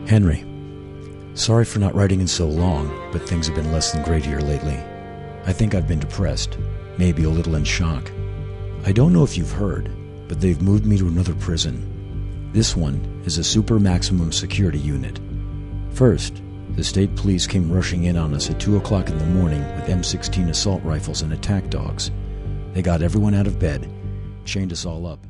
Henry, sorry for not writing in so long, but things have been less than great here lately. I think I've been depressed, maybe a little in shock. I don't know if you've heard, but they've moved me to another prison. This one is a super maximum security unit. First, the state police came rushing in on us at 2 o'clock in the morning with M16 assault rifles and attack dogs. They got everyone out of bed, chained us all up,